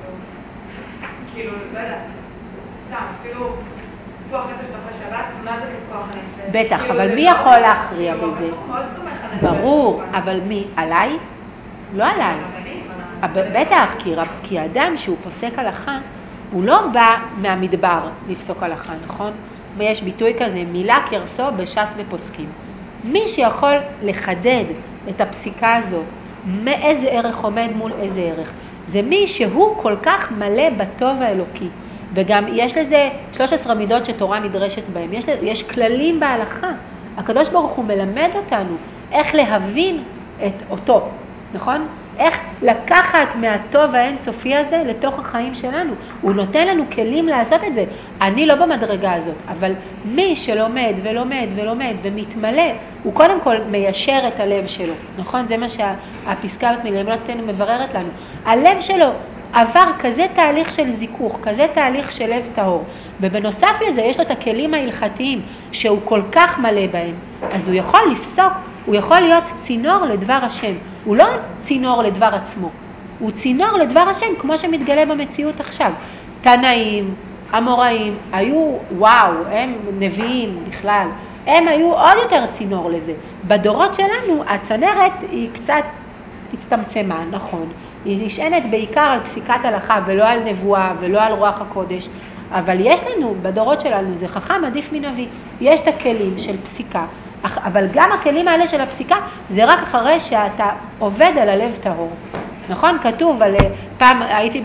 כאילו, לא יודעת, סתם, אפילו כוח נפש אחרי שבת, מה זה כוח הנפש? בטח, אבל מי יכול להכריע בזה? מאוד סומך על הנפש. ברור, אבל מי? עליי? לא עליי. בטח, כי האדם שהוא פוסק הלכה, הוא לא בא מהמדבר לפסוק הלכה, נכון? ויש ביטוי כזה, מילה כרסו בש"ס ופוסקים. מי שיכול לחדד את הפסיקה הזאת, מאיזה ערך עומד מול איזה ערך, זה מי שהוא כל כך מלא בטוב האלוקי. וגם יש לזה שלוש עשרה מידות שתורה נדרשת בהם. יש, יש כללים בהלכה. הקדוש ברוך הוא מלמד אותנו איך להבין את אותו, נכון? איך לקחת מהטוב האינסופי הזה לתוך החיים שלנו. הוא נותן לנו כלים לעשות את זה. אני לא במדרגה הזאת, אבל מי שלומד ולומד ולומד ומתמלא, הוא קודם כל מיישר את הלב שלו, נכון? זה מה שהפסקה הזאת מלמדתנו מבררת לנו. הלב שלו עבר כזה תהליך של זיכוך, כזה תהליך של לב טהור, ובנוסף לזה יש לו את הכלים ההלכתיים שהוא כל כך מלא בהם, אז הוא יכול לפסוק, הוא יכול להיות צינור לדבר השם, הוא לא צינור לדבר עצמו, הוא צינור לדבר השם כמו שמתגלה במציאות עכשיו. תנאים, אמוראים, היו וואו, הם נביאים בכלל, הם היו עוד יותר צינור לזה. בדורות שלנו הצנרת היא קצת הצטמצמה, נכון, היא נשענת בעיקר על פסיקת הלכה ולא על נבואה ולא על רוח הקודש, אבל יש לנו בדורות שלנו, זה חכם עדיף מנביא, יש את הכלים של פסיקה, אבל גם הכלים האלה של הפסיקה זה רק אחרי שאתה עובד על הלב טהור, נכון? כתוב על, פעם הייתי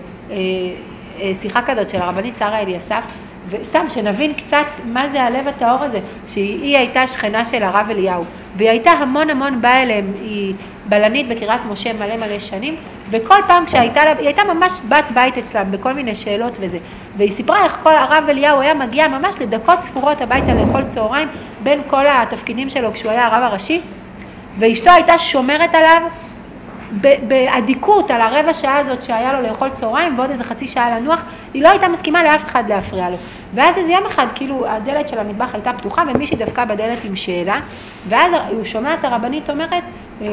בשיחה כזאת של הרבנית שרה אליסף, וסתם שנבין קצת מה זה הלב הטהור הזה, שהיא הייתה שכנה של הרב אליהו, והיא הייתה המון המון באה אליהם, היא בלנית בקריית משה מלא מלא שנים, וכל פעם כשהייתה לה, היא הייתה ממש בת בית אצלם בכל מיני שאלות וזה, והיא סיפרה איך כל הרב אליהו היה מגיע ממש לדקות ספורות הביתה לאכול צהריים, בין כל התפקידים שלו כשהוא היה הרב הראשי, ואשתו הייתה שומרת עליו, בעדיקות על הרבע שעה הזאת שהיה לו לאכול צהריים ועוד איזה חצי שעה לנוח, היא לא הייתה מסכימה לאף אחד להפריע לו. ואז איזה יום אחד, כאילו הדלת של המטבח הייתה פתוחה ומישהי דפקה בדלת עם שאלה, ואז הוא שומע את הרבנית אומרת, אה, אה,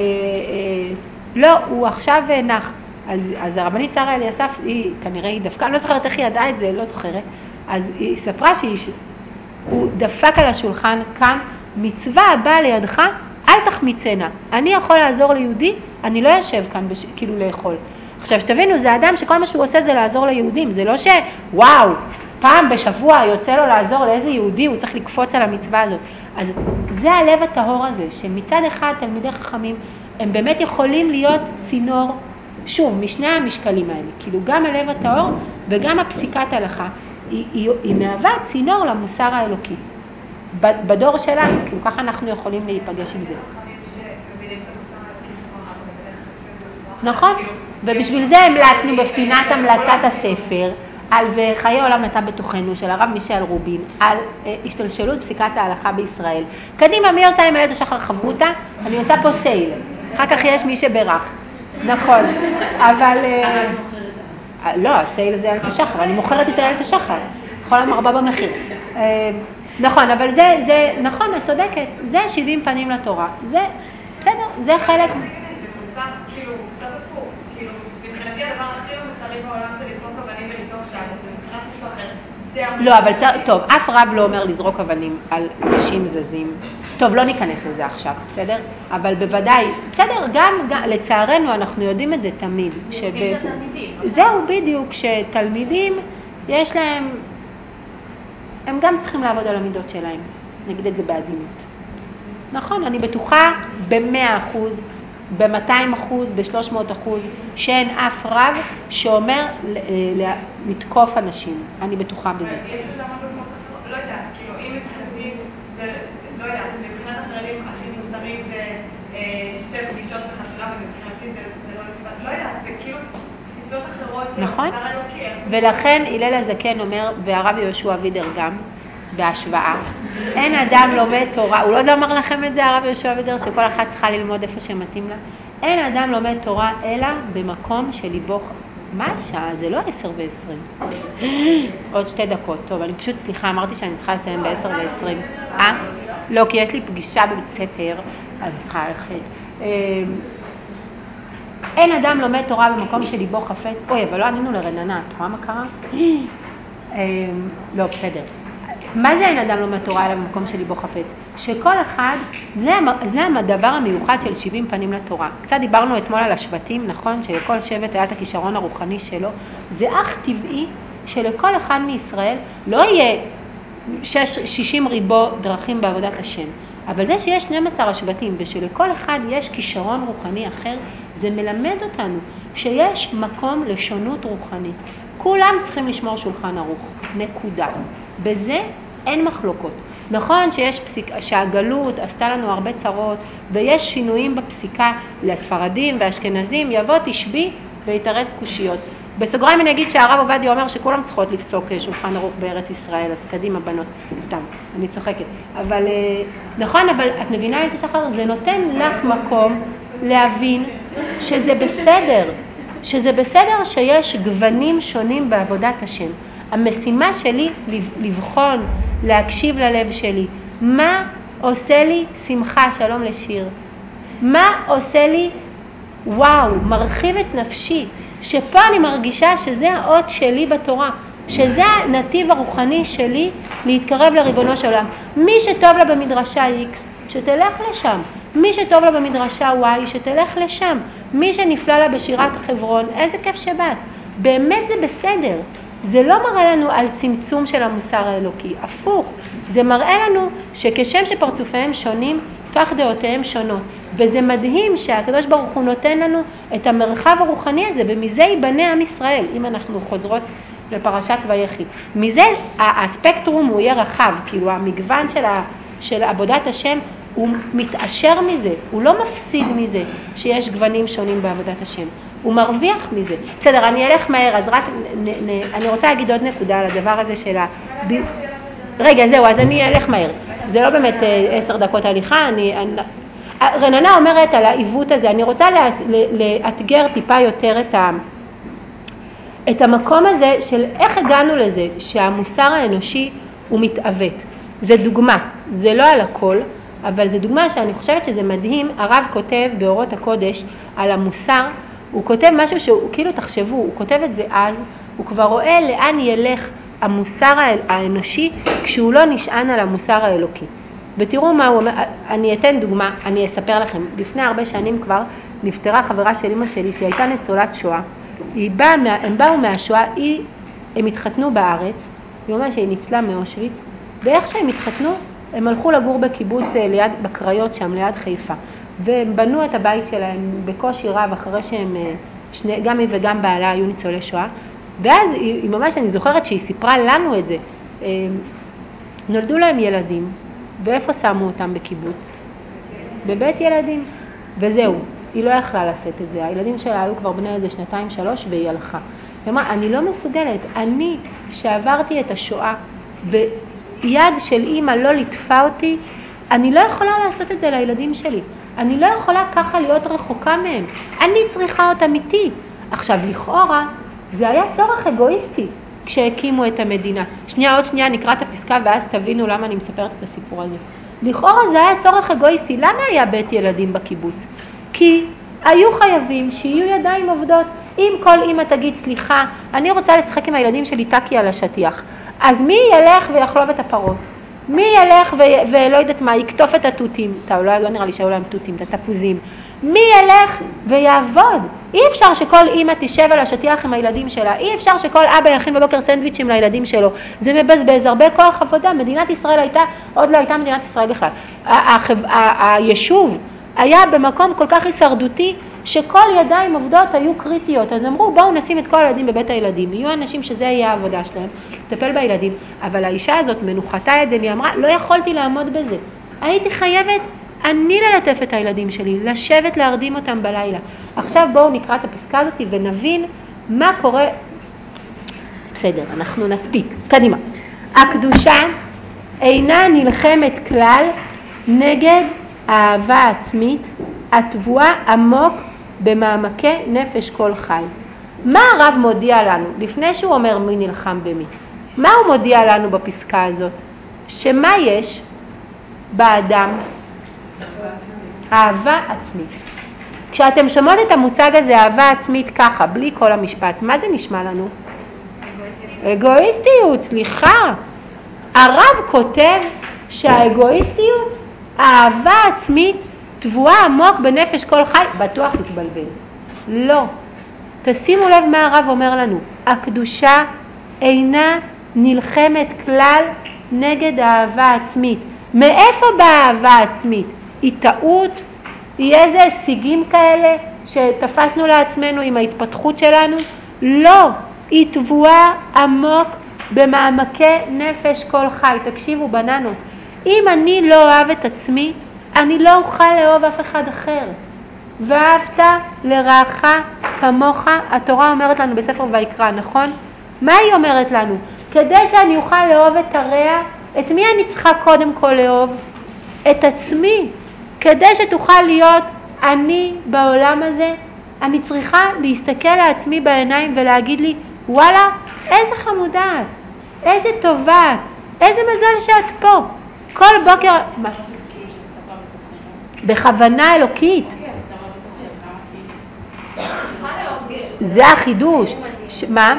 לא, הוא עכשיו נח. אז, אז הרבנית שרה אליסף, היא כנראה היא דפקה, אני לא זוכרת איך היא ידעה את זה, לא זוכרת, אז היא ספרה שהוא דפק על השולחן, קם, מצווה הבאה לידך, אל תחמיצנה. אני יכול לעזור ליהודי, אני לא יושב כאן בש... כאילו לאכול. עכשיו שתבינו, זה אדם שכל מה שהוא עושה זה לעזור ליהודים, זה לא שוואו, פעם בשבוע יוצא לו לעזור לאיזה יהודי, הוא צריך לקפוץ על המצווה הזאת. אז זה הלב הטהור הזה, שמצד אחד תלמידי חכמים, הם באמת יכולים להיות צינור, שוב, משני המשקלים האלה, כאילו גם הלב הטהור וגם הפסיקת הלכה, היא, היא, היא מהווה צינור למוסר האלוקי. בדור שלנו, כאילו ככה אנחנו יכולים להיפגש עם זה. נכון, ובשביל זה המלצנו בפינת המלצת הספר על וחיי עולם נטע בתוכנו של הרב מישאל רובין על השתלשלות פסיקת ההלכה בישראל. קדימה, מי עושה עם הילד השחר חברותה? אני עושה פה סייל, אחר כך יש מי שברך, נכון, אבל לא, הסייל זה הילד השחר, אני מוכרת את הילד השחר, כל המרבה במחיר. נכון, אבל זה, זה, נכון, את צודקת, זה שבעים פנים לתורה, זה, בסדר, זה חלק. זה מוסר, כאילו, קצת הפוך, כאילו, מבחינתי הדבר הכי לא מוסרי בעולם זה לזרוק אבנים ולזרוק שבס, ומבחינת מישהו אחר, לא, אבל טוב, אף רב לא אומר לזרוק אבנים על אנשים זזים. טוב, לא ניכנס לזה עכשיו, בסדר? אבל בוודאי, בסדר, גם, גם לצערנו אנחנו יודעים את זה תמיד. זה בקשר תלמידים. זהו בדיוק, שתלמידים יש להם, הם גם צריכים לעבוד על המידות שלהם, נגיד את זה בעדינות. נכון, אני בטוחה ב-מאה אחוז, ב-מאתיים אחוז, ב-שלוש מאות אחוז, שאין אף רב שאומר לתקוף אנשים. אני בטוחה בזה. יש לזה מה דוגמאות אחרות? לא יודעת, כאילו, אם מבחינתי, לא יודעת, מבחינת החרדים הכי מוסרי זה שתי פגישות בחתונה, ומבחינתי זה לא נצפת, לא יודעת, זה כאילו תפיסות אחרות של נכון? מוסר אלוקי. ולכן הלל הזקן אומר, והרב יהושע וידר גם, בהשוואה, אין אדם לומד תורה, הוא לא אמר לכם את זה הרב יהושע וידר, שכל אחת צריכה ללמוד איפה שמתאים לה, אין אדם לומד תורה אלא במקום שליבו, מה השעה? זה לא עשר ועשרים. עוד שתי דקות, טוב, אני פשוט, סליחה, אמרתי שאני צריכה לסיים בעשר ועשרים. אה? לא, כי יש לי פגישה בבית ספר, אני צריכה ללכת. אין אדם לומד תורה במקום שליבו חפץ, אוי, אבל לא ענינו לרננה, את רואה מה קרה? לא, בסדר. מה זה אין אדם לומד תורה אלא במקום שליבו חפץ? שכל אחד, זה, זה הדבר המיוחד של שבעים פנים לתורה. קצת דיברנו אתמול על השבטים, נכון? שלכל שבט היה את הכישרון הרוחני שלו. זה אך טבעי שלכל אחד מישראל לא יהיה שישים ריבו דרכים בעבודת השם. אבל זה שיש שנים עשר השבטים ושלכל אחד יש כישרון רוחני אחר, זה מלמד אותנו שיש מקום לשונות רוחנית. כולם צריכים לשמור שולחן ערוך, נקודה. בזה אין מחלוקות. נכון שיש פסיק, שהגלות עשתה לנו הרבה צרות, ויש שינויים בפסיקה לספרדים ואשכנזים, יבוא תשבי ויתרץ קושיות. בסוגריים אני אגיד שהרב עובדיה אומר שכולם צריכות לפסוק שולחן ערוך בארץ ישראל, אז קדימה בנות, סתם, אני צוחקת. אבל נכון, אבל את מבינה את השחר, זה נותן לך מקום להבין שזה בסדר, שזה בסדר שיש גוונים שונים בעבודת השם. המשימה שלי לבחון, להקשיב ללב שלי. מה עושה לי שמחה, שלום לשיר? מה עושה לי, וואו, מרחיב את נפשי, שפה אני מרגישה שזה האות שלי בתורה, שזה הנתיב הרוחני שלי להתקרב לריבונו של עולם. מי שטוב לה במדרשה X, שתלך לשם. מי שטוב לה במדרשה Y, שתלך לשם. מי שנפלא לה בשירת חברון, איזה כיף שבאת. באמת זה בסדר. זה לא מראה לנו על צמצום של המוסר האלוקי, הפוך. זה מראה לנו שכשם שפרצופיהם שונים, כך דעותיהם שונות. וזה מדהים שהקדוש ברוך הוא נותן לנו את המרחב הרוחני הזה, ומזה ייבנה עם ישראל, אם אנחנו חוזרות לפרשת ויחי. מזה הספקטרום הוא יהיה רחב, כאילו המגוון של, ה, של עבודת השם, הוא מתעשר מזה, הוא לא מפסיד מזה שיש גוונים שונים בעבודת השם. הוא מרוויח מזה. בסדר, אני אלך מהר, אז רק נ, נ, אני רוצה להגיד עוד נקודה על הדבר הזה של ה... ב... רגע, זהו, אז אני אלך מהר. זה לא באמת עשר דקות הליכה, אני... אני... רננה אומרת על העיוות הזה, אני רוצה לה, לאתגר טיפה יותר את, ה, את המקום הזה של איך הגענו לזה שהמוסר האנושי הוא מתעוות. זה דוגמה, זה לא על הכל, אבל זה דוגמה שאני חושבת שזה מדהים. הרב כותב באורות הקודש על המוסר, הוא כותב משהו שהוא, כאילו תחשבו, הוא כותב את זה אז, הוא כבר רואה לאן ילך המוסר האנושי כשהוא לא נשען על המוסר האלוקי. ותראו מה הוא אומר, אני אתן דוגמה, אני אספר לכם. לפני הרבה שנים כבר נפטרה חברה של אמא שלי שהייתה ניצולת שואה. היא באה, הם באו מהשואה, היא, הם התחתנו בארץ, היא אומרת שהיא ניצלה מאושוויץ, ואיך שהם התחתנו, הם הלכו לגור בקיבוץ ליד, בקריות שם, ליד חיפה. והם בנו את הבית שלהם בקושי רב אחרי שהם, שני, גם היא וגם בעלה היו ניצולי שואה. ואז היא, היא ממש, אני זוכרת שהיא סיפרה לנו את זה. נולדו להם ילדים, ואיפה שמו אותם בקיבוץ? בבית ילדים. וזהו, היא לא יכלה לשאת את זה. הילדים שלה היו כבר בני איזה שנתיים, שלוש, והיא הלכה. היא אמרה, אני לא מסוגלת. אני, שעברתי את השואה, ויד של אמא לא לטפה אותי, אני לא יכולה לעשות את זה לילדים שלי. אני לא יכולה ככה להיות רחוקה מהם. אני צריכה אותם איתי. עכשיו, לכאורה, זה היה צורך אגואיסטי כשהקימו את המדינה. שנייה, עוד שנייה נקרא את הפסקה ואז תבינו למה אני מספרת את הסיפור הזה. לכאורה זה היה צורך אגואיסטי. למה היה בית ילדים בקיבוץ? כי היו חייבים שיהיו ידיים עובדות. אם כל אמא תגיד, סליחה, אני רוצה לשחק עם הילדים שלי טקי על השטיח, אז מי ילך ויחלוב את הפרות? מי ילך ו- ולא יודעת מה, יקטוף את התותים, טוב, לא, לא נראה לי שהיו להם תותים, את התפוזים. מי ילך ויעבוד? אי אפשר שכל אמא תשב על השטיח עם הילדים שלה, אי אפשר שכל אבא יכין בבוקר סנדוויצ'ים לילדים שלו, זה מבזבז הרבה כוח עבודה. מדינת ישראל הייתה, עוד לא הייתה מדינת ישראל בכלל. החב... ה- היישוב היה במקום כל כך הישרדותי, שכל ידיים עובדות היו קריטיות. אז אמרו, בואו נשים את כל הילדים בבית הילדים, יהיו אנשים שזה יהיה העבודה שלהם, לטפל בילדים. אבל האישה הזאת, מנוחתה ידן, היא אמרה, לא יכולתי לעמוד בזה. הייתי חייבת אני ללטף את הילדים שלי, לשבת להרדים אותם בלילה. עכשיו בואו נקרא את הפסקה הזאת ונבין מה קורה. בסדר, אנחנו נספיק. קדימה. הקדושה אינה נלחמת כלל נגד האהבה עצמית, התבואה עמוק במעמקי נפש כל חי. מה הרב מודיע לנו, לפני שהוא אומר מי נלחם במי? מה הוא מודיע לנו בפסקה הזאת? שמה יש באדם? אהבה עצמית. כשאתם שומעות את המושג הזה, אהבה עצמית ככה, בלי כל המשפט, מה זה נשמע לנו? אגואיסטיות, סליחה. הרב כותב שהאגואיסטיות, האהבה עצמית, תבואה עמוק בנפש כל חי, בטוח יתבלבל. לא. תשימו לב מה הרב אומר לנו. הקדושה אינה נלחמת כלל נגד האהבה עצמית. מאיפה באה האהבה עצמית? היא טעות? היא איזה הישגים כאלה? שתפסנו לעצמנו עם ההתפתחות שלנו? לא, היא תבואה עמוק במעמקי נפש כל חי. תקשיבו בננות, אם אני לא אוהב את עצמי, אני לא אוכל לאהוב אף אחד אחר. ואהבת לרעך כמוך, התורה אומרת לנו בספר ויקרא, נכון? מה היא אומרת לנו? כדי שאני אוכל לאהוב את הרע, את מי אני צריכה קודם כל לאהוב? את עצמי. כדי שתוכל להיות אני בעולם הזה, אני צריכה להסתכל לעצמי בעיניים ולהגיד לי, וואלה, איזה חמודה את, איזה טובה את, איזה מזל שאת פה. כל בוקר... מה? בכוונה אלוקית. זה החידוש. מה?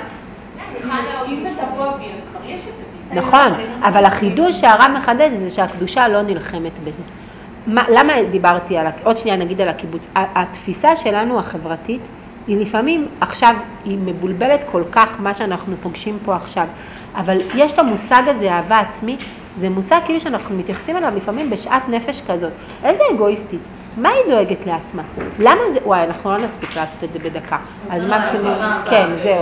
נכון, אבל החידוש שהרב מחדש זה שהקדושה לא נלחמת בזה. מה, למה דיברתי על, עוד שנייה נגיד על הקיבוץ, התפיסה שלנו החברתית היא לפעמים עכשיו היא מבולבלת כל כך מה שאנחנו פוגשים פה עכשיו, אבל יש את המושג הזה אהבה עצמית, זה מושג כאילו שאנחנו מתייחסים אליו לפעמים בשעת נפש כזאת, איזה אגואיסטית, מה היא דואגת לעצמה? למה זה, וואי אנחנו לא נספיק לעשות את זה בדקה, אז מקסימום, כן זהו.